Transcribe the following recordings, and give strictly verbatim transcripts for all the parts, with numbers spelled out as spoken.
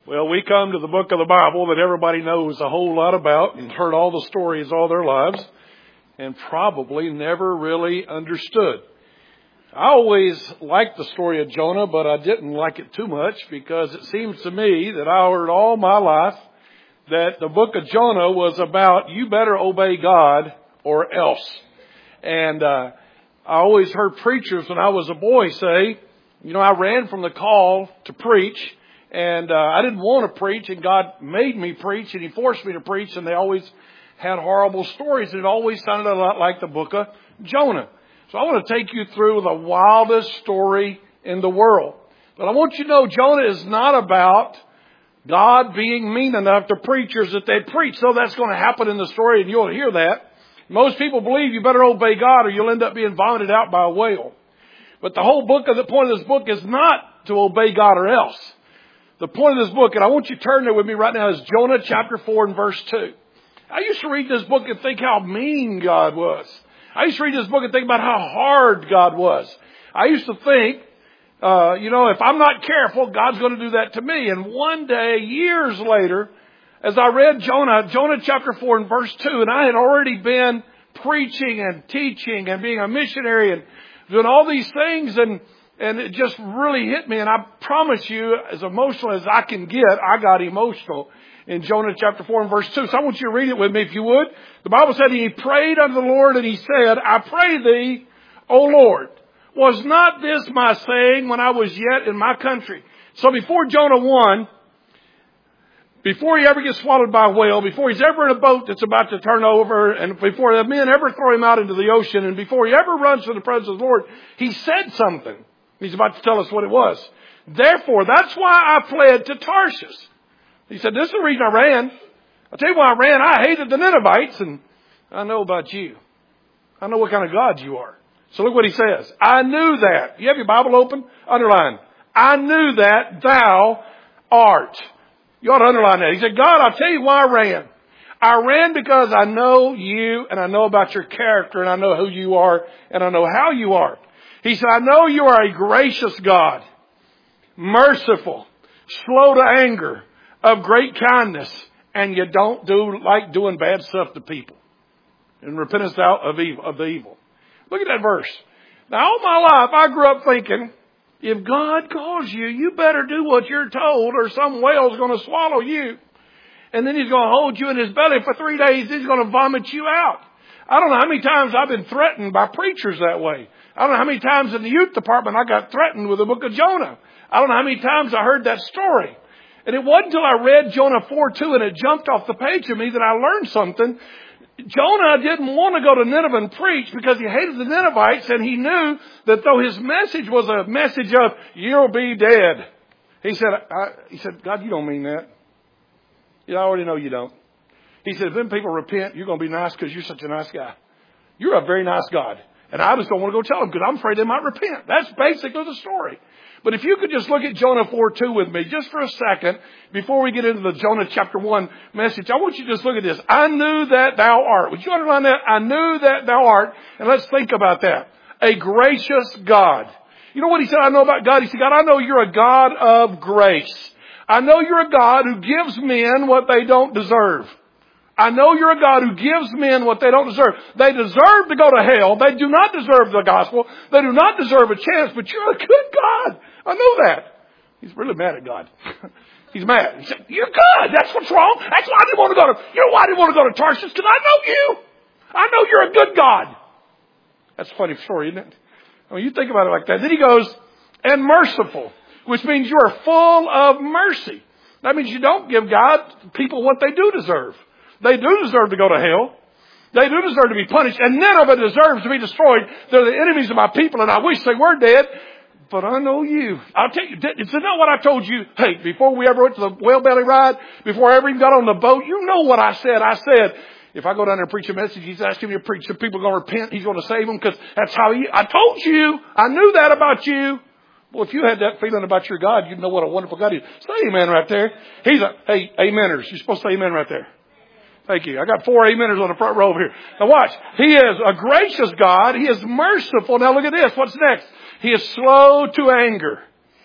Well, we come to the book of the Bible that everybody knows a whole lot about and heard all the stories all their lives and probably never really understood. I always liked the story of Jonah, but I didn't like it too much because it seems to me that I heard all my life that the book of Jonah was about you better obey God or else. And uh, I always heard preachers when I was a boy say, you know, I ran from the call to preach. And uh, I didn't want to preach, and God made me preach, and He forced me to preach, and they always had horrible stories. And it always sounded a lot like the book of Jonah. So I want to take you through the wildest story in the world. But I want you to know Jonah is not about God being mean enough to preachers that they preach. So that's going to happen in the story, and you'll hear that. Most people believe you better obey God or you'll end up being vomited out by a whale. But the whole book of the point of this book is not to obey God or else. The point of this book, and I want you to turn there with me right now, is Jonah chapter four and verse two. I used to read this book and think how mean God was. I used to read this book and think about how hard God was. I used to think, uh, you know, if I'm not careful, God's going to do that to me. And one day, years later, as I read Jonah, Jonah chapter four and verse two, and I had already been preaching and teaching and being a missionary and doing all these things, and And it just really hit me. And I promise you, as emotional as I can get, I got emotional in Jonah chapter four and verse two. So I want you to read it with me if you would. The Bible said, he prayed unto the Lord and he said, I pray thee, O Lord, was not this my saying when I was yet in my country? So before Jonah one, before he ever gets swallowed by a whale, before he's ever in a boat that's about to turn over, and before the men ever throw him out into the ocean, and before he ever runs to the presence of the Lord, he said something. He's about to tell us what it was. Therefore, that's why I fled to Tarshish. He said, this is the reason I ran. I'll tell you why I ran. I hated the Ninevites, and I know about you. I know what kind of God you are. So look what he says. I knew that. You have your Bible open? Underline. I knew that thou art. You ought to underline that. He said, God, I'll tell you why I ran. I ran because I know you, and I know about your character, and I know who you are, and I know how you are. He said, I know you are a gracious God, merciful, slow to anger, of great kindness, and you don't do like doing bad stuff to people. And repentance out of evil, of the evil. Look at that verse. Now, all my life, I grew up thinking, if God calls you, you better do what you're told, or some whale's going to swallow you. And then he's going to hold you in his belly for three days. He's going to vomit you out. I don't know how many times I've been threatened by preachers that way. I don't know how many times in the youth department I got threatened with the book of Jonah. I don't know how many times I heard that story. And it wasn't until I read Jonah four two and it jumped off the page of me that I learned something. Jonah didn't want to go to Nineveh and preach because he hated the Ninevites, and he knew that though his message was a message of, you'll be dead. He said, I, he said, God, you don't mean that. Yeah, I already know you don't. He said, if them people repent, you're going to be nice because you're such a nice guy. You're a very nice God. And I just don't want to go tell them because I'm afraid they might repent. That's basically the story. But if you could just look at Jonah four two with me just for a second before we get into the Jonah chapter one message, I want you to just look at this. I knew that thou art. Would you underline that? I knew that thou art. And let's think about that. A gracious God. You know what he said I know about God? He said, God, I know you're a God of grace. I know you're a God who gives men what they don't deserve. I know you're a God who gives men what they don't deserve. They deserve to go to hell. They do not deserve the gospel. They do not deserve a chance, but you're a good God. I know that. He's really mad at God. He's mad. He said, you're good. That's what's wrong. That's why I didn't want to go to, you know why I didn't want to go to Tarshish? Because I know you. I know you're a good God. That's a funny story, isn't it? I mean, you think about it like that. Then he goes, and merciful, which means you are full of mercy. That means you don't give God people what they do deserve. They do deserve to go to hell. They do deserve to be punished. And Nineveh deserves to be destroyed. They're the enemies of my people, and I wish they were dead. But I know you. I'll tell you, is that what I told you? Hey, before we ever went to the whale belly ride, before I ever even got on the boat, you know what I said. I said, if I go down there and preach a message, he's asking me to preach, the people are going to repent. He's going to save them because that's how he, I told you. I knew that about you. Well, if you had that feeling about your God, you'd know what a wonderful God he is. Say amen right there. He's a, hey, ameners. You're supposed to say amen right there. Thank you. I got four ameners on the front row over here. Now watch. He is a gracious God. He is merciful. Now look at this. What's next? He is slow to anger.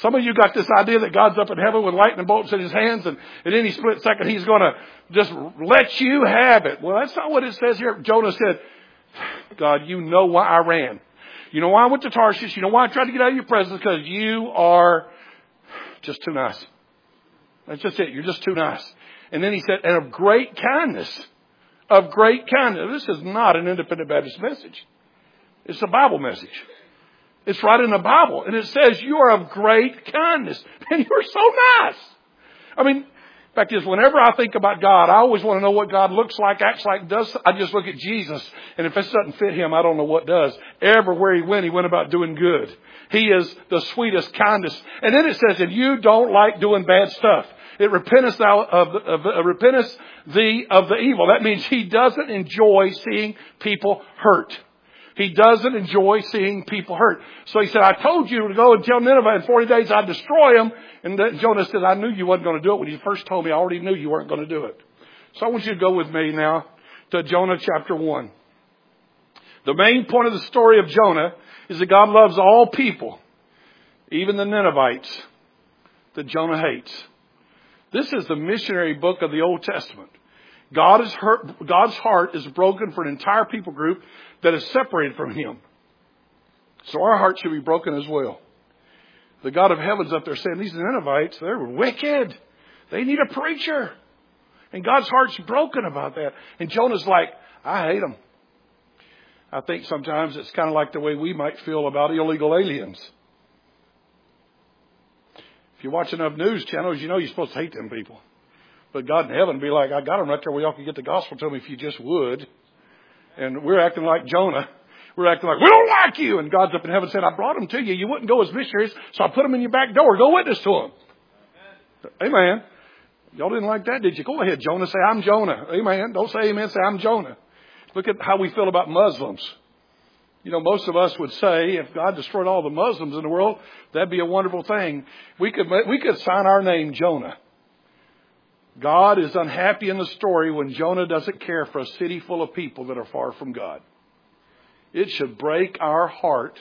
Some of you got this idea that God's up in heaven with lightning bolts in his hands, and in any split second he's going to just let you have it. Well, that's not what it says here. Jonah said, God, you know why I ran. You know why I went to Tarshish. You know why I tried to get out of your presence, because you are just too nice. That's just it. You're just too nice. And then he said, and of great kindness. Of great kindness. This is not an Independent Baptist message. It's a Bible message. It's right in the Bible. And it says, you are of great kindness. And you're so nice. I mean, the fact is, whenever I think about God, I always want to know what God looks like, acts like, does. I just look at Jesus. And if this doesn't fit him, I don't know what does. Everywhere he went, he went about doing good. He is the sweetest, kindest. And then it says, and you don't like doing bad stuff. It repenteth thou of, the, of uh, repenteth thee of the evil. That means he doesn't enjoy seeing people hurt. He doesn't enjoy seeing people hurt. So he said, I told you to go and tell Nineveh in forty days I'd destroy them. And Jonah said, I knew you wasn't going to do it. When you first told me, I already knew you weren't going to do it. So I want you to go with me now to Jonah chapter one. The main point of the story of Jonah is that God loves all people, even the Ninevites that Jonah hates. This is the missionary book of the Old Testament. God is hurt, God's heart is broken for an entire people group that is separated from him. So our heart should be broken as well. The God of heaven's up there saying, these Ninevites, they're wicked. They need a preacher. And God's heart's broken about that. And Jonah's like, I hate them. I think sometimes it's kind of like the way we might feel about illegal aliens. If you watch enough news channels, you know you're supposed to hate them people. But God in heaven would be like, I got them right there where y'all can get the gospel to them if you just would. And we're acting like Jonah. We're acting like, we don't like you. And God's up in heaven said, I brought them to you. You wouldn't go as missionaries, so I put them in your back door. Go witness to them. Amen. Amen. Y'all didn't like that, did you? Go ahead, Jonah. Say, I'm Jonah. Amen. Don't say amen. Say, I'm Jonah. Look at how we feel about Muslims. You know, most of us would say if God destroyed all the Muslims in the world, that'd be a wonderful thing. We could, we could sign our name Jonah. God is unhappy in the story when Jonah doesn't care for a city full of people that are far from God. It should break our heart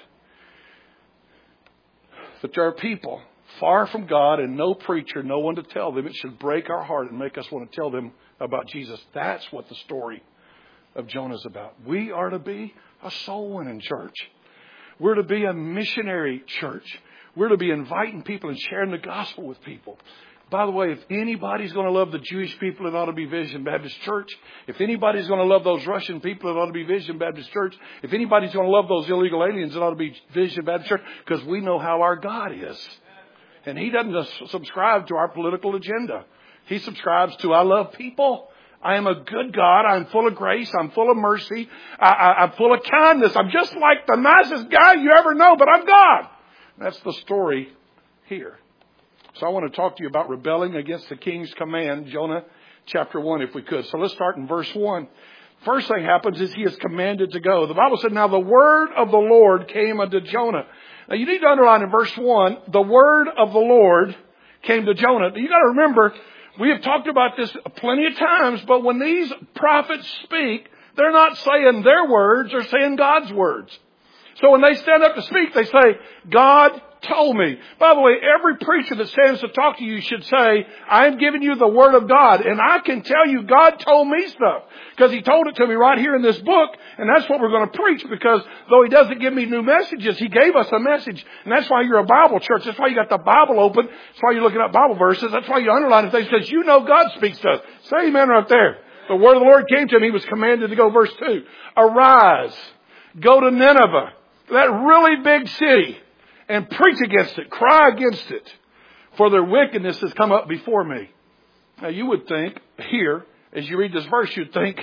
that there are people far from God and no preacher, no one to tell them. It should break our heart and make us want to tell them about Jesus. That's what the story of Jonah is about. We are to be a soul winning church. We're to be a missionary church. We're to be inviting people and sharing the gospel with people. By the way, if anybody's going to love the Jewish people, it ought to be Vision Baptist Church. If anybody's going to love those Russian people, it ought to be Vision Baptist Church. If anybody's going to love those illegal aliens, it ought to be Vision Baptist Church, because we know how our God is. And he doesn't just subscribe to our political agenda. He subscribes to, I love people. I am a good God. I'm full of grace. I'm full of mercy. I, I, I'm full of kindness. I'm just like the nicest guy you ever know, but I'm God. That's the story here. So I want to talk to you about rebelling against the king's command, Jonah chapter one, if we could. So let's start in verse one. First thing happens is he is commanded to go. The Bible said, now the word of the Lord came unto Jonah. Now you need to underline in verse one, the word of the Lord came to Jonah. You got to remember, we have talked about this plenty of times, but when these prophets speak, they're not saying their words, they're saying God's words. So when they stand up to speak, they say, God told me. By the way, every preacher that stands to talk to you should say, I'm giving you the word of God. And I can tell you God told me stuff, because he told it to me right here in this book. And that's what we're going to preach, because though he doesn't give me new messages, he gave us a message. And that's why you're a Bible church. That's why you got the Bible open. That's why you're looking at Bible verses. That's why you underline things, because you know God speaks to us. Say amen right there. The word of the Lord came to him. He was commanded to go. Verse two, arise, go to Nineveh, that really big city, and preach against it, cry against it, for their wickedness has come up before me. Now you would think here, as you read this verse, you'd think,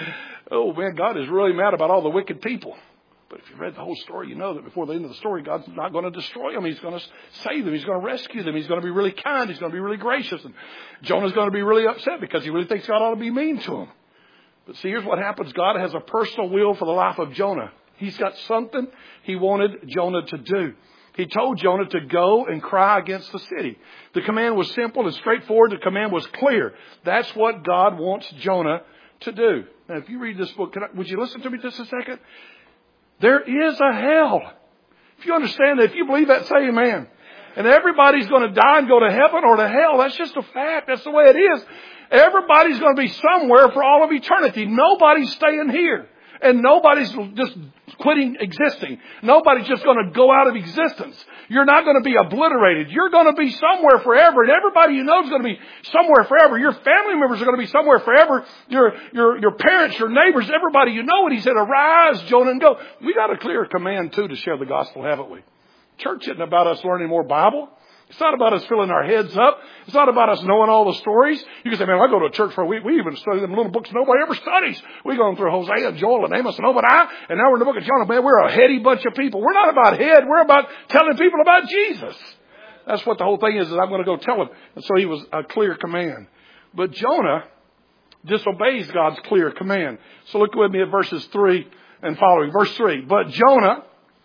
oh man, God is really mad about all the wicked people. But if you read the whole story, you know that before the end of the story, God's not going to destroy them. He's going to save them. He's going to rescue them. He's going to be really kind. He's going to be really gracious. And Jonah's going to be really upset because he really thinks God ought to be mean to him. But see, here's what happens. God has a personal will for the life of Jonah. He's got something he wanted Jonah to do. He told Jonah to go and cry against the city. The command was simple and straightforward. The command was clear. That's what God wants Jonah to do. Now, if you read this book, can I, would you listen to me just a second? There is a hell. If you understand that, if you believe that, say amen. And everybody's going to die and go to heaven or to hell. That's just a fact. That's the way it is. Everybody's going to be somewhere for all of eternity. Nobody's staying here. And nobody's just quitting existing. Nobody's just going to go out of existence. You're not going to be obliterated. You're going to be somewhere forever. And everybody you know is going to be somewhere forever. Your family members are going to be somewhere forever. Your, your, your parents, your neighbors, everybody you know. And he said, arise, Jonah, and go. We got a clear command, too, to share the gospel, haven't we? Church isn't about us learning more Bible. It's not about us filling our heads up. It's not about us knowing all the stories. You can say, man, I go to a church for a week. We even study them little books nobody ever studies. We're going through Hosea, Joel, and Amos, and Obadiah, and now we're in the book of Jonah. Man, we're a heady bunch of people. We're not about head. We're about telling people about Jesus. That's what the whole thing is, is I'm going to go tell them. And so he was a clear command. But Jonah disobeys God's clear command. So look with me at verses three and following. Verse three. But Jonah...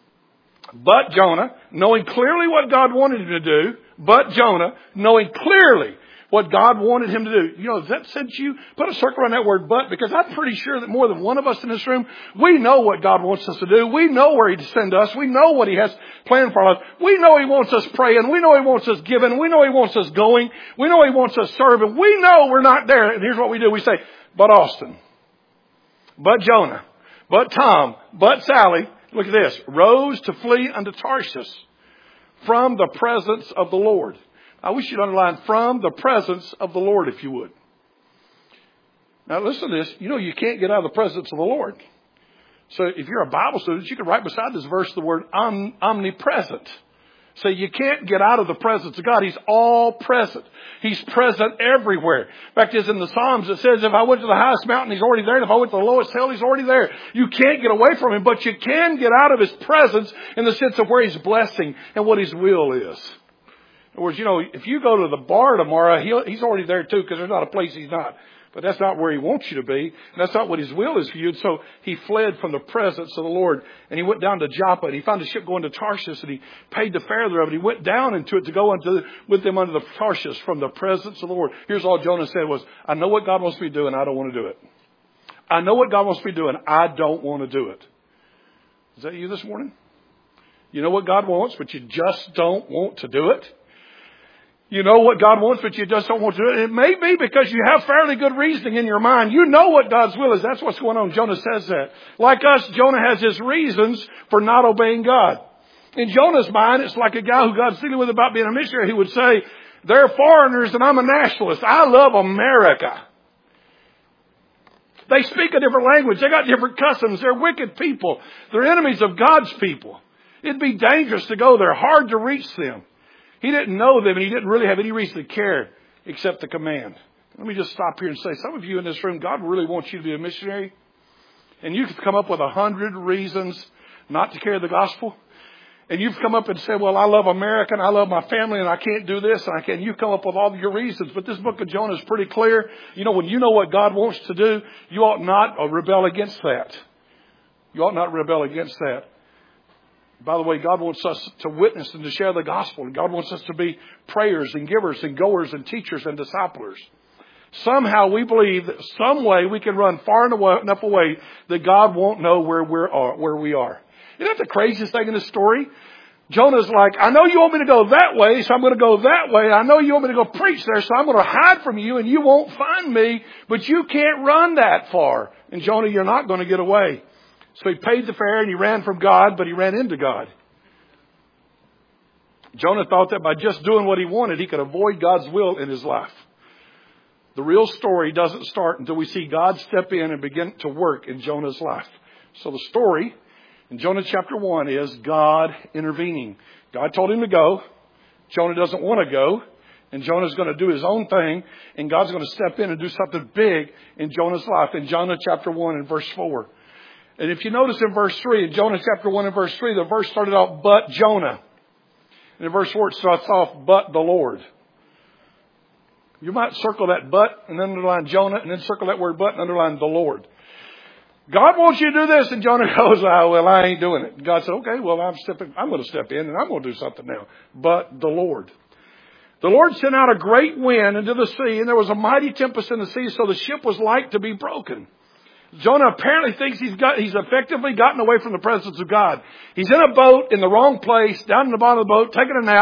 But Jonah, knowing clearly what God wanted him to do, but Jonah, knowing clearly what God wanted him to do. You know, does that sense you? Put a circle around that word but, because I'm pretty sure that more than one of us in this room, we know what God wants us to do. We know where He'd send us. We know what He has planned for us. We know He wants us praying. We know He wants us giving. We know He wants us going. We know He wants us serving. We know we're not there. And here's what we do. We say, but Austin, but Jonah, but Tom, but Sally, look at this, rose to flee unto Tarshish from the presence of the Lord. I wish you'd underline from the presence of the Lord, if you would. Now listen to this. You know you can't get out of the presence of the Lord. So if you're a Bible student, you can write beside this verse the word om- omnipresent. So you can't get out of the presence of God. He's all present. He's present everywhere. In fact, as in the Psalms, it says, if I went to the highest mountain, He's already there. And if I went to the lowest hill, He's already there. You can't get away from Him, but you can get out of His presence in the sense of where He's blessing and what His will is. In other words, you know, if you go to the bar tomorrow, he'll, He's already there too, because there's not a place He's not. But that's not where He wants you to be. And that's not what His will is for you. And so he fled from the presence of the Lord. And he went down to Joppa. And he found a ship going to Tarshish. And he paid the fare thereof. And he went down into it to go into with them under the Tarshish from the presence of the Lord. Here's all Jonah said was, I know what God wants me to do and I don't want to do it. I know what God wants me to do and I don't want to do it. Is that you this morning? You know what God wants, but you just don't want to do it? You know what God wants, but you just don't want to do it. It may be because you have fairly good reasoning in your mind. You know what God's will is. That's what's going on. Jonah says that. Like us, Jonah has his reasons for not obeying God. In Jonah's mind, it's like a guy who God's dealing with about being a missionary. He would say, they're foreigners and I'm a nationalist. I love America. They speak a different language. They got different customs. They're wicked people. They're enemies of God's people. It'd be dangerous to go there. Hard to reach them. He didn't know them and he didn't really have any reason to care except the command. Let me just stop here and say, some of you in this room, God really wants you to be a missionary. And you could come up with a hundred reasons not to carry the gospel. And you've come up and said, well, I love America and I love my family and I can't do this and I can't. You come up with all of your reasons. But this book of Jonah is pretty clear. You know, when you know what God wants to do, you ought not rebel against that. You ought not rebel against that. By the way, God wants us to witness and to share the gospel. And God wants us to be prayers and givers and goers and teachers and disciplers. Somehow we believe that some way we can run far enough away that God won't know where we're where we are. Isn't that the craziest thing in this story? Jonah's like, I know you want me to go that way, so I'm going to go that way. I know you want me to go preach there, so I'm going to hide from you and you won't find me. But you can't run that far. And Jonah, you're not going to get away. So he paid the fare and he ran from God, but he ran into God. Jonah thought that by just doing what he wanted, he could avoid God's will in his life. The real story doesn't start until we see God step in and begin to work in Jonah's life. So the story in Jonah chapter one is God intervening. God told him to go. Jonah doesn't want to go. And Jonah's going to do his own thing. And God's going to step in and do something big in Jonah's life. In Jonah chapter one and verse four. And if you notice in verse three, in Jonah chapter one and verse three, the verse started out, but Jonah. And in verse four, it starts off, but the Lord. You might circle that but and underline Jonah and then circle that word but and underline the Lord. God wants you to do this. And Jonah goes, oh, well, I ain't doing it. And God said, okay, well, I'm stepping, I'm going to step in and I'm going to do something now. But the Lord. The Lord sent out a great wind into the sea and there was a mighty tempest in the sea. So the ship was like to be broken. Jonah apparently thinks he's got, he's effectively gotten away from the presence of God. He's in a boat in the wrong place, down in the bottom of the boat, taking a nap,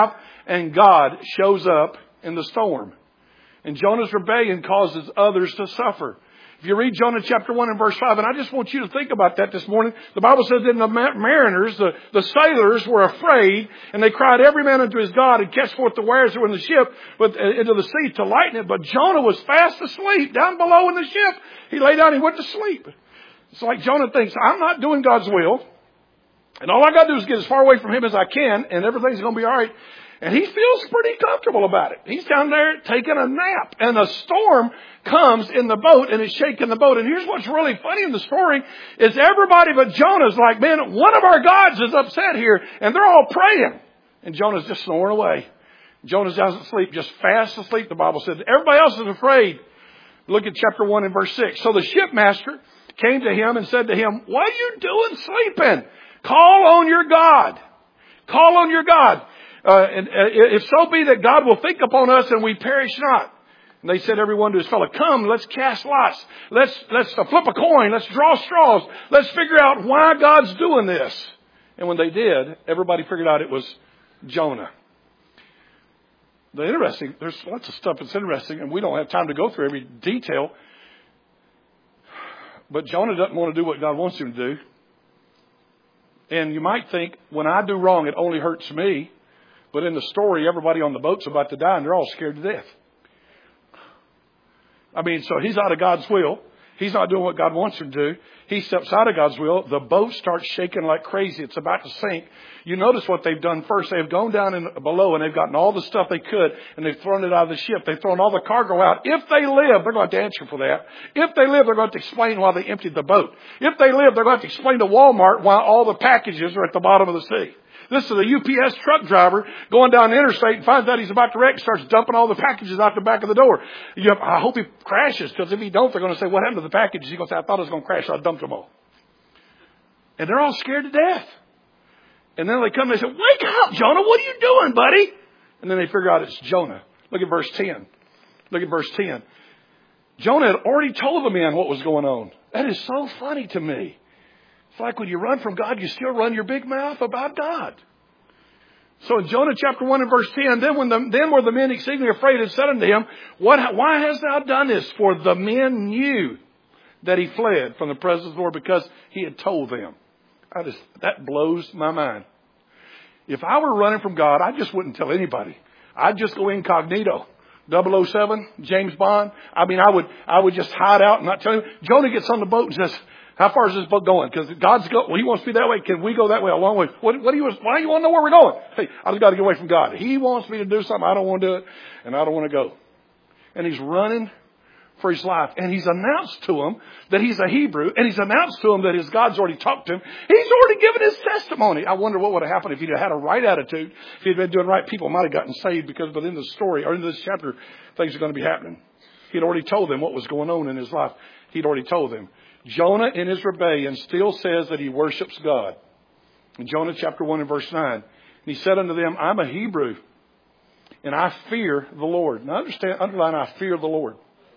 and God shows up in the storm. And Jonah's rebellion causes others to suffer. If you read Jonah chapter one and verse five, and I just want you to think about that this morning. The Bible says that the mariners, the, the sailors were afraid, and they cried every man unto his God and cast forth the wares that were in the ship but, uh, into the sea to lighten it. But Jonah was fast asleep down below in the ship. He lay down, he went to sleep. It's like Jonah thinks, I'm not doing God's will, and all I got to do is get as far away from him as I can, and everything's going to be all right. And he feels pretty comfortable about it. He's down there taking a nap. And a storm comes in the boat and is shaking the boat. And here's what's really funny in the story is everybody but Jonah's like, man, one of our gods is upset here. And they're all praying. And Jonah's just snoring away. Jonah doesn't sleep, just fast asleep, the Bible says. Everybody else is afraid. Look at chapter one and verse six. So the shipmaster came to him and said to him, what are you doing sleeping? Call on your God. Call on your God. Uh, and uh, if so be that God will think upon us and we perish not. And they said everyone to his fellow, come, let's cast lots. Let's, let's uh, flip a coin. Let's draw straws. Let's figure out why God's doing this. And when they did, everybody figured out it was Jonah. The interesting, there's lots of stuff that's interesting, and we don't have time to go through every detail. But Jonah doesn't want to do what God wants him to do. And you might think, when I do wrong, it only hurts me. But in the story, everybody on the boat's about to die, and they're all scared to death. I mean, so he's out of God's will. He's not doing what God wants him to do. He steps out of God's will. The boat starts shaking like crazy. It's about to sink. You notice what they've done first. They've gone down in, below, and they've gotten all the stuff they could, and they've thrown it out of the ship. They've thrown all the cargo out. If they live, they're going to have to answer for that. If they live, they're going to have to explain why they emptied the boat. If they live, they're going to have to explain to Walmart why all the packages are at the bottom of the sea. This is a U P S truck driver going down the interstate and finds out he's about to wreck and starts dumping all the packages out the back of the door. You have, I hope he crashes, because if he don't, they're going to say, what happened to the packages? He's going to say, I thought it was going to crash, so I dumped them all. And they're all scared to death. And then they come and they say, wake up, Jonah, what are you doing, buddy? And then they figure out it's Jonah. Look at verse ten. Look at verse ten. Jonah had already told the men what was going on. That is so funny to me. It's like when you run from God, you still run your big mouth about God. So in Jonah chapter one and verse ten, then when the, then were the men exceedingly afraid and said unto him, what, why hast thou done this? For the men knew that he fled from the presence of the Lord, because he had told them. I just, that blows my mind. If I were running from God, I just wouldn't tell anybody. I'd just go incognito. double oh seven, James Bond. I mean, I would, I would just hide out and not tell him. Jonah gets on the boat and says, how far is this boat going? Because God's go, well, he wants me that way. Can we go that way a long way? What, what do you, why do you want to know where we're going? Hey, I just got to get away from God. He wants me to do something. I don't want to do it, and I don't want to go. And he's running for his life. And he's announced to him that he's a Hebrew, and he's announced to him that his God's already talked to him. He's already given his testimony. I wonder what would have happened if he'd had a right attitude. If he'd been doing right, people might have gotten saved, because within the story, or in this chapter, things are going to be happening. He'd already told them what was going on in his life. He'd already told them. Jonah, in his rebellion, still says that he worships God. In Jonah chapter one and verse nine, and he said unto them, I'm a Hebrew, and I fear the Lord. Now understand, underline, I fear the Lord.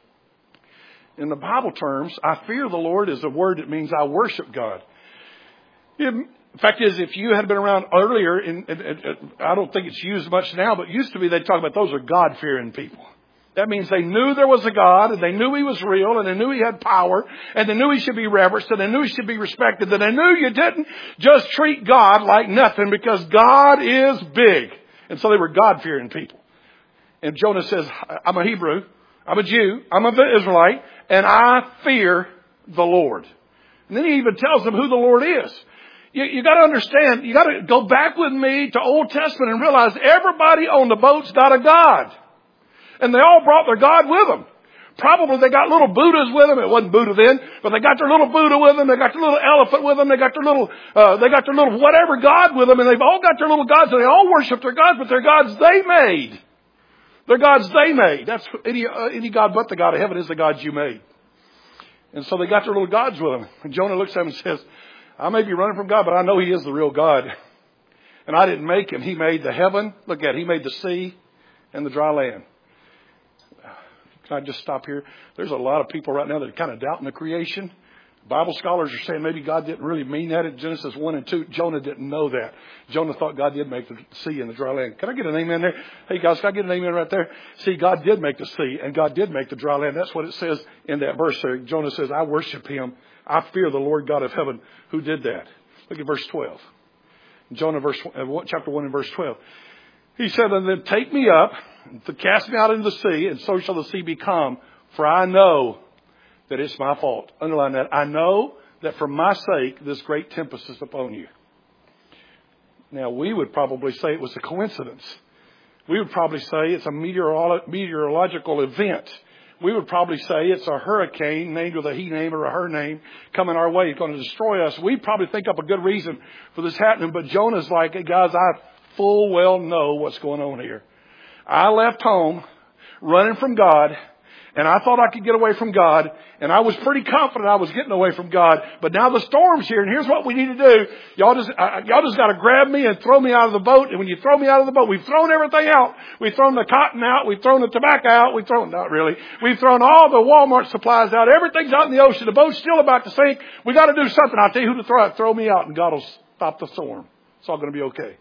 In the Bible terms, I fear the Lord is a word that means I worship God. In fact is, if you had been around earlier, in, in, in, I don't think it's used much now, but it used to be they'd talk about those are God-fearing people. That means they knew there was a God, and they knew he was real, and they knew he had power, and they knew he should be reverenced, and they knew he should be respected, and they knew you didn't just treat God like nothing, because God is big. And so they were God-fearing people. And Jonah says, I'm a Hebrew, I'm a Jew, I'm an Israelite, and I fear the Lord. And then he even tells them who the Lord is. You, you got to understand, you got to go back with me to Old Testament and realize everybody on the boat's got a God. And they all brought their God with them. Probably they got little Buddhas with them. It wasn't Buddha then, but they got their little Buddha with them. They got their little elephant with them. They got their little, uh, they got their little whatever God with them. And they've all got their little gods, and they all worship their gods, but they're gods they made. They're gods they made. That's any, uh, any God but the God of heaven is the gods you made. And so they got their little gods with them. And Jonah looks at him and says, I may be running from God, but I know he is the real God. And I didn't make him. He made the heaven. Look at it. He made the sea and the dry land. Can I just stop here? There's a lot of people right now that are kind of doubting the creation. Bible scholars are saying maybe God didn't really mean that in Genesis one and two. Jonah didn't know that. Jonah thought God did make the sea and the dry land. Can I get an amen there? Hey guys, can I get an amen right there? See, God did make the sea and God did make the dry land. That's what it says in that verse there. Jonah says, I worship him. I fear the Lord God of heaven who did that. Look at verse twelve. Jonah verse, chapter one and verse twelve. He said, and then take me up to cast me out into the sea, and so shall the sea be calm. For I know that it's my fault. Underline that. I know that for my sake, this great tempest is upon you. Now, we would probably say it was a coincidence. We would probably say it's a meteorolo- meteorological event. We would probably say it's a hurricane named with a he name or a her name coming our way. It's going to destroy us. We'd probably think up a good reason for this happening. But Jonah's like, hey, guys, I full well know what's going on here. I left home running from God. And I thought I could get away from God. And I was pretty confident I was getting away from God. But now the storm's here. And here's what we need to do. Y'all just, uh, y'all just got to grab me and throw me out of the boat. And when you throw me out of the boat, we've thrown everything out. We've thrown the cotton out. We've thrown the tobacco out. We've thrown, not really. We've thrown all the Walmart supplies out. Everything's out in the ocean. The boat's still about to sink. We got to do something. I'll tell you who to throw out. Throw me out and God will stop the storm. It's all going to be okay.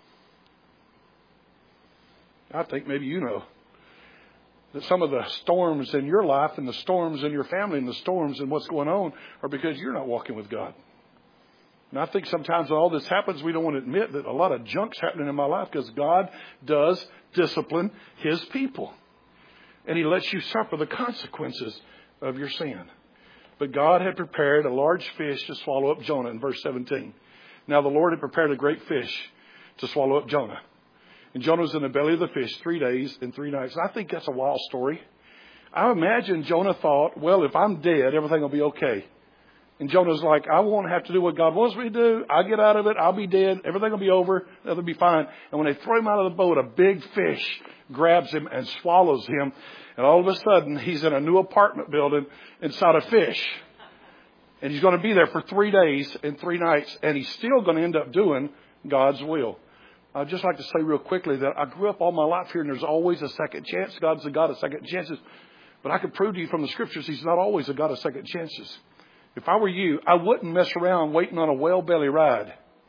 I think maybe you know that some of the storms in your life and the storms in your family and the storms in what's going on are because you're not walking with God. And I think sometimes when all this happens, we don't want to admit that a lot of junk's happening in my life because God does discipline His people. And He lets you suffer the consequences of your sin. But God had prepared a large fish to swallow up Jonah in verse seventeen. Now the Lord had prepared a great fish to swallow up Jonah. And Jonah was in the belly of the fish three days and three nights. And I think that's a wild story. I imagine Jonah thought, well, if I'm dead, everything will be okay. And Jonah's like, I won't have to do what God wants me to do. I'll get out of it. I'll be dead. Everything will be over. It'll be fine. And when they throw him out of the boat, a big fish grabs him and swallows him. And all of a sudden, he's in a new apartment building inside a fish. And he's going to be there for three days and three nights. And he's still going to end up doing God's will. I'd just like to say real quickly that I grew up all my life here and there's always a second chance. God's a God of second chances. But I can prove to you from the scriptures He's not always a God of second chances. If I were you, I wouldn't mess around waiting on a well belly ride.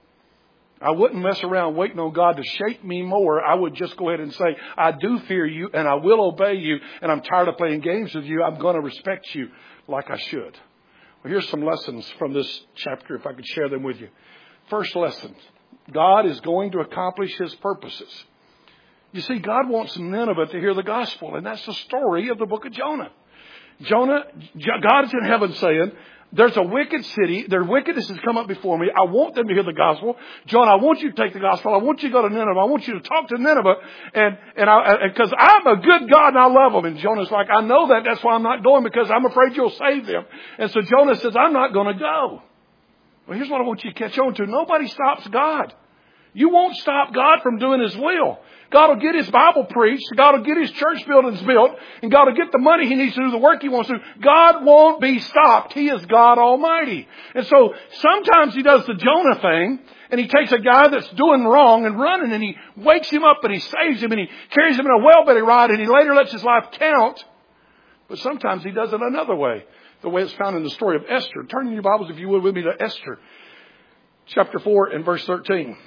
I wouldn't mess around waiting on God to shape me more. I would just go ahead and say, I do fear you and I will obey you. And I'm tired of playing games with you. I'm going to respect you like I should. Well, here's some lessons from this chapter if I could share them with you. First lesson. God is going to accomplish His purposes. You see, God wants Nineveh to hear the gospel. And that's the story of the book of Jonah. Jonah, God's in heaven saying, there's a wicked city. Their wickedness has come up before me. I want them to hear the gospel. John, I want you to take the gospel. I want you to go to Nineveh. I want you to talk to Nineveh. And, and I, because I'm a good God and I love them. And Jonah's like, I know that. That's why I'm not going because I'm afraid you'll save them. And so Jonah says, I'm not going to go. Well, here's what I want you to catch on to. Nobody stops God. You won't stop God from doing His will. God will get His Bible preached. God will get His church buildings built. And God will get the money He needs to do the work He wants to do. God won't be stopped. He is God Almighty. And so sometimes He does the Jonah thing. And He takes a guy that's doing wrong and running. And He wakes him up and He saves him. And He carries him in a well-belly ride. And He later lets his life count. But sometimes He does it another way. The way it's found in the story of Esther. Turn in your Bibles, if you would, with me to Esther. Chapter four and verse thirteen.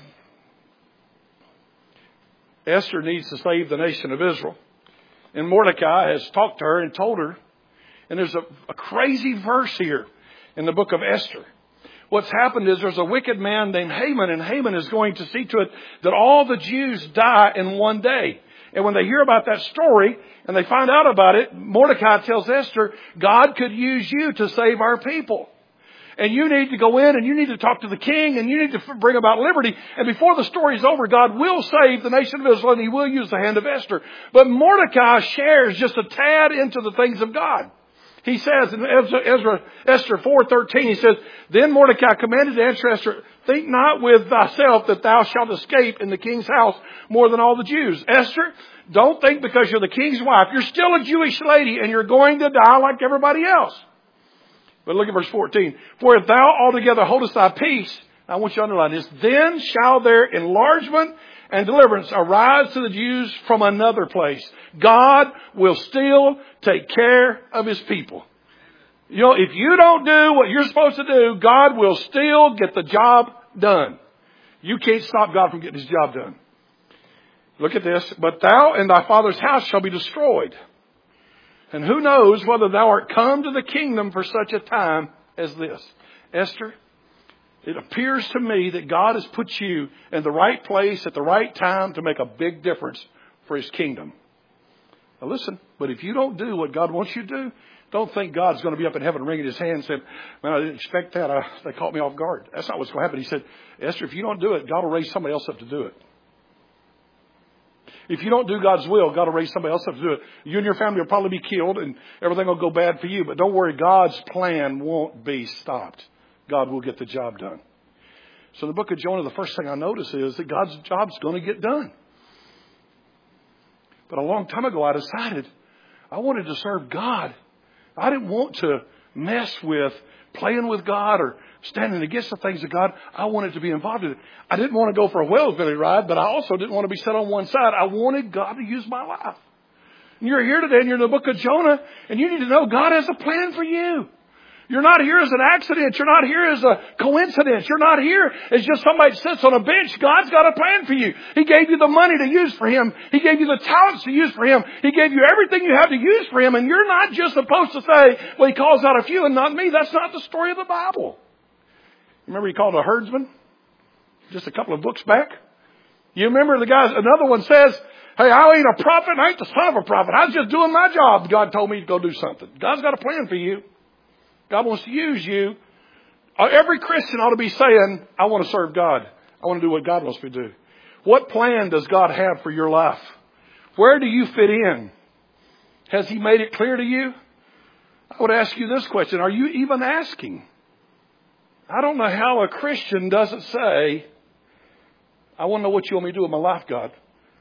Esther needs to save the nation of Israel. And Mordecai has talked to her and told her. And there's a, a crazy verse here in the book of Esther. What's happened is there's a wicked man named Haman. And Haman is going to see to it that all the Jews die in one day. And when they hear about that story and they find out about it, Mordecai tells Esther, God could use you to save our people. And you need to go in and you need to talk to the king and you need to bring about liberty. And before the story's over, God will save the nation of Israel and He will use the hand of Esther. But Mordecai shares just a tad into the things of God. He says in Ezra, Esther four thirteen, he says, Then Mordecai commanded to answer Esther, Think not with thyself that thou shalt escape in the king's house more than all the Jews. Esther, don't think because you're the king's wife. You're still a Jewish lady and you're going to die like everybody else. But look at verse fourteen. For if thou altogether holdest thy peace, I want you to underline this, then shall their enlargement and deliverance arise to the Jews from another place. God will still take care of His people. You know, if you don't do what you're supposed to do, God will still get the job done. You can't stop God from getting His job done. Look at this. But thou and thy father's house shall be destroyed. And who knows whether thou art come to the kingdom for such a time as this. Esther, it appears to me that God has put you in the right place at the right time to make a big difference for His kingdom. Now listen, but if you don't do what God wants you to do, don't think God's going to be up in heaven wringing His hand and saying, man, I didn't expect that. I, they caught me off guard. That's not what's going to happen. He said, Esther, if you don't do it, God will raise somebody else up to do it. If you don't do God's will, God will raise somebody else up to do it. You and your family will probably be killed and everything will go bad for you. But don't worry, God's plan won't be stopped. God will get the job done. So in the book of Jonah, the first thing I notice is that God's job's going to get done. But a long time ago, I decided I wanted to serve God. I didn't want to mess with playing with God or standing against the things of God. I wanted to be involved in it. I didn't want to go for a Wellsville ride, but I also didn't want to be set on one side. I wanted God to use my life. And you're here today and you're in the book of Jonah, and you need to know God has a plan for you. You're not here as an accident. You're not here as a coincidence. You're not here as just somebody sits on a bench. God's got a plan for you. He gave you the money to use for Him. He gave you the talents to use for Him. He gave you everything you have to use for Him. And you're not just supposed to say, well, He calls out a few and not me. That's not the story of the Bible. Remember He called a herdsman just a couple of books back? You remember the guy, another one says, hey, I ain't a prophet. I ain't the son of a prophet. I was just doing my job. God told me to go do something. God's got a plan for you. God wants to use you. Every Christian ought to be saying, I want to serve God. I want to do what God wants me to do. What plan does God have for your life? Where do you fit in? Has He made it clear to you? I would ask you this question. Are you even asking? I don't know how a Christian doesn't say, I want to know what you want me to do with my life, God.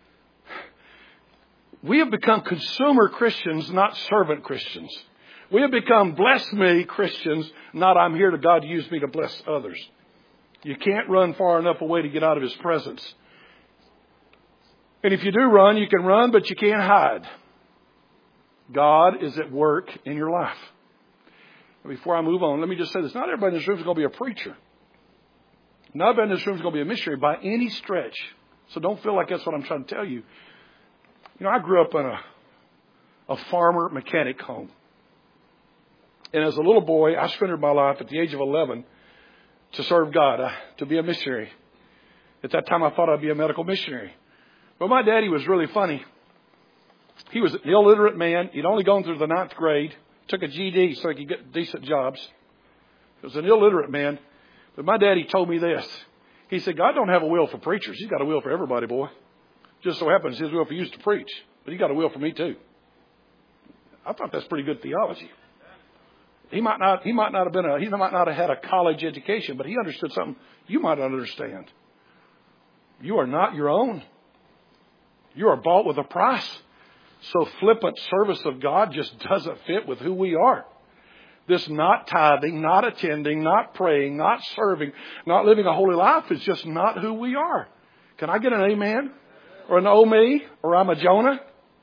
We have become consumer Christians, not servant Christians. We have become bless me Christians, not I'm here to God to use me to bless others. You can't run far enough away to get out of His presence. And if you do run, you can run, but you can't hide. God is at work in your life. Before I move on, let me just say this. Not everybody in this room is going to be a preacher. Not everybody in this room is going to be a missionary by any stretch. So don't feel like that's what I'm trying to tell you. You know, I grew up in a, a farmer mechanic home. And as a little boy, I surrendered my life at the age of eleven to serve God, uh, to be a missionary. At that time, I thought I'd be a medical missionary. But my daddy was really funny. He was an illiterate man. He'd only gone through the ninth grade. Took a G E D so he could get decent jobs. He was an illiterate man. But my daddy told me this. He said, God don't have a will for preachers. He's got a will for everybody, boy. Just so happens His will for you is to preach. But He got a will for me, too. I thought that's pretty good theology. He might not, he might not have been a, he might not have had a college education, but he understood something you might not understand. You are not your own. You are bought with a price. So flippant service of God just doesn't fit with who we are. This not tithing, not attending, not praying, not serving, not living a holy life is just not who we are. Can I get an amen? Or an oh me? Or I'm a Jonah?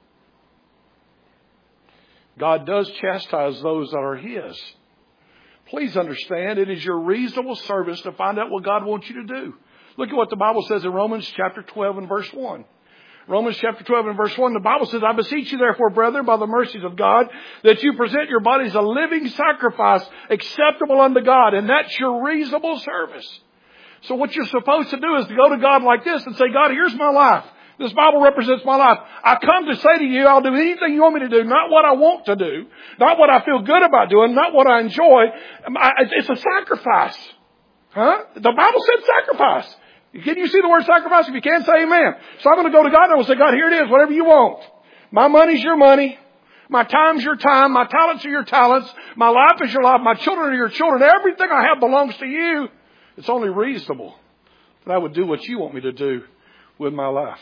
God does chastise those that are His. Please understand, it is your reasonable service to find out what God wants you to do. Look at what the Bible says in Romans chapter twelve and verse one. Romans chapter twelve and verse one, the Bible says, I beseech you therefore, brethren, by the mercies of God, that you present your bodies a living sacrifice acceptable unto God. And that's your reasonable service. So what you're supposed to do is to go to God like this and say, God, here's my life. This Bible represents my life. I come to say to you, I'll do anything you want me to do, not what I want to do, not what I feel good about doing, not what I enjoy. It's a sacrifice. Huh? The Bible said sacrifice. Can you see the word sacrifice? If you can, say amen. So I'm going to go to God and I will say, God, here it is, whatever you want. My money's your money. My time's your time. My talents are your talents. My life is your life. My children are your children. Everything I have belongs to you. It's only reasonable that I would do what you want me to do with my life.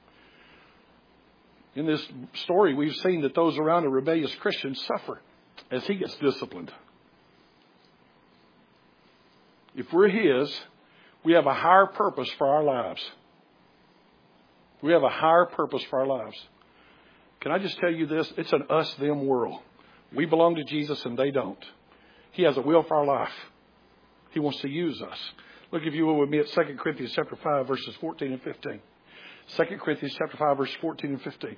In this story, we've seen that those around a rebellious Christian suffer as he gets disciplined. If we're His, we have a higher purpose for our lives. We have a higher purpose for our lives. Can I just tell you this? It's an us-them world. We belong to Jesus and they don't. He has a will for our life. He wants to use us. Look, if you will, with me at Second Corinthians chapter five, verses fourteen and fifteen. Second Corinthians chapter five, verses fourteen and fifteen.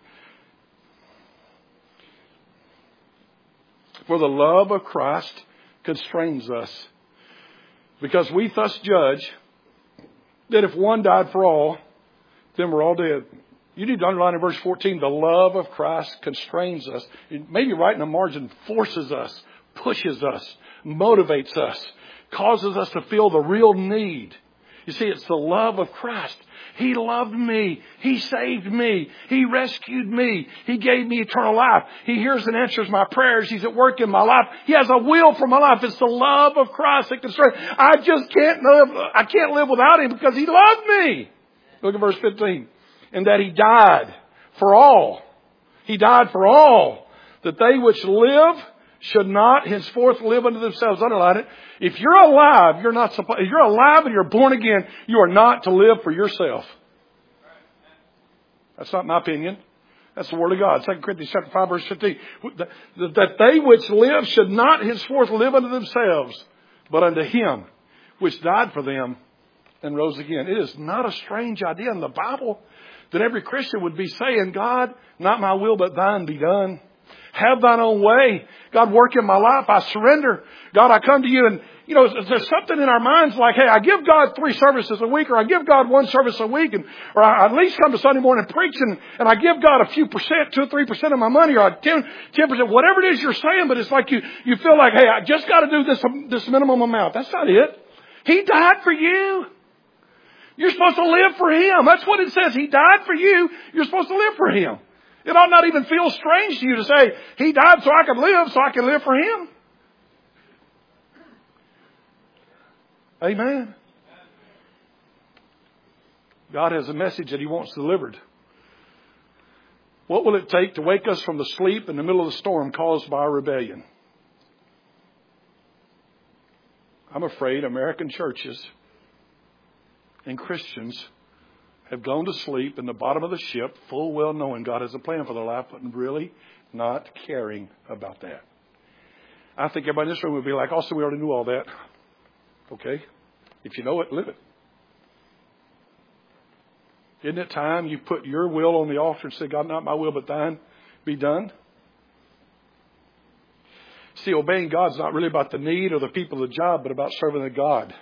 For the love of Christ constrains us, because we thus judge that if one died for all, then we're all dead. You need to underline in verse fourteen, the love of Christ constrains us. Maybe right in the margin, forces us, pushes us, motivates us, causes us to feel the real need. You see, it's the love of Christ. He loved me. He saved me. He rescued me. He gave me eternal life. He hears and answers my prayers. He's at work in my life. He has a will for my life. It's the love of Christ that constrains. I just can't live. I can't live without Him because He loved me. Look at verse fifteen. And that He died for all. He died for all, that they which live should not henceforth live unto themselves. Underline it. If you're alive, you're not supposed. If you're alive and you're born again, you are not to live for yourself. That's not my opinion. That's the Word of God. Second Corinthians chapter five, verse fifteen. That they which live should not henceforth live unto themselves, but unto Him which died for them and rose again. It is not a strange idea in the Bible that every Christian would be saying, God, not my will, but thine be done. Have thine own way. God, work in my life. I surrender. God, I come to you. And, you know, there's something in our minds like, hey, I give God three services a week, or I give God one service a week, and or I at least come to Sunday morning preaching, and I give God a few percent, two or three percent of my money, or ten, ten percent, whatever it is you're saying, but it's like you, you feel like, hey, I just got to do this, this minimum amount. That's not it. He died for you. You're supposed to live for Him. That's what it says. He died for you. You're supposed to live for Him. It ought not even feel strange to you to say, He died so I can live, so I can live for Him. Amen. God has a message that He wants delivered. What will it take to wake us from the sleep in the middle of the storm caused by our rebellion? I'm afraid American churches and Christians have gone to sleep in the bottom of the ship, full well knowing God has a plan for their life, but really not caring about that. I think everybody in this room would be like, also, we already knew all that. Okay. If you know it, live it. Isn't it time you put your will on the altar and say, God, not my will, but thine be done? See, obeying God's not really about the need or the people of the job, but about serving the God.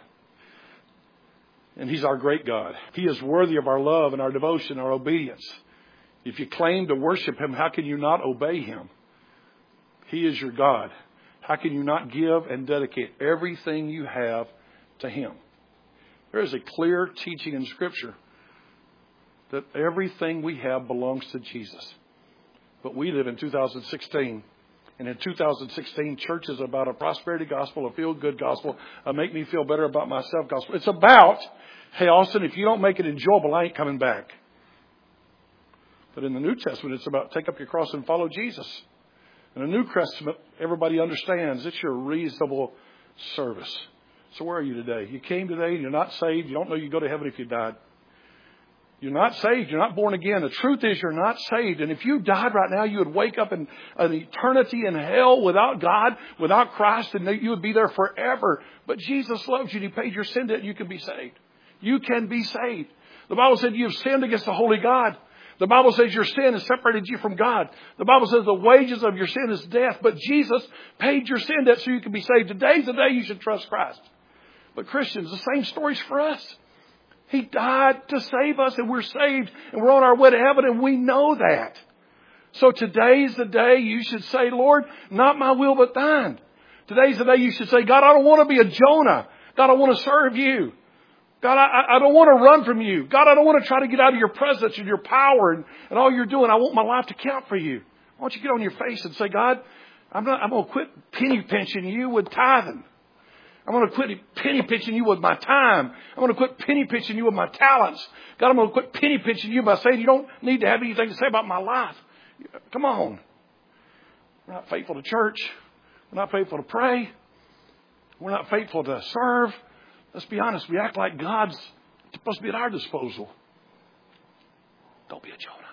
And He's our great God. He is worthy of our love and our devotion, our obedience. If you claim to worship Him, how can you not obey Him? He is your God. How can you not give and dedicate everything you have to Him? There is a clear teaching in Scripture that everything we have belongs to Jesus. But we live in two thousand sixteen. And in two thousand sixteen, church is about a prosperity gospel, a feel-good gospel, a make me feel better about myself gospel. It's about, hey, Austin, if you don't make it enjoyable, I ain't coming back. But in the New Testament, it's about take up your cross and follow Jesus. In the New Testament, everybody understands it's your reasonable service. So where are you today? You came today and you're not saved. You don't know you go to heaven if you died. You're not saved. You're not born again. The truth is you're not saved. And if you died right now, you would wake up in an eternity in hell without God, without Christ, and you would be there forever. But Jesus loves you. He paid your sin debt and you can be saved. You can be saved. The Bible said you have sinned against the holy God. The Bible says your sin has separated you from God. The Bible says the wages of your sin is death. But Jesus paid your sin debt so you can be saved. Today's the day you should trust Christ. But Christians, the same story's for us. He died to save us, and we're saved, and we're on our way to heaven, and we know that. So today's the day you should say, Lord, not my will, but thine. Today's the day you should say, God, I don't want to be a Jonah. God, I want to serve you. God, I, I don't want to run from you. God, I don't want to try to get out of your presence and your power and, and all you're doing. I want my life to count for you. Why don't you get on your face and say, God, I'm not, I'm going to quit penny pinching you with tithing. I'm going to quit penny pinching you with my time. I'm going to quit penny pinching you with my talents. God, I'm going to quit penny pinching you by saying you don't need to have anything to say about my life. Come on. We're not faithful to church. We're not faithful to pray. We're not faithful to serve. Let's be honest. We act like God's supposed to be at our disposal. Don't be a Jonah.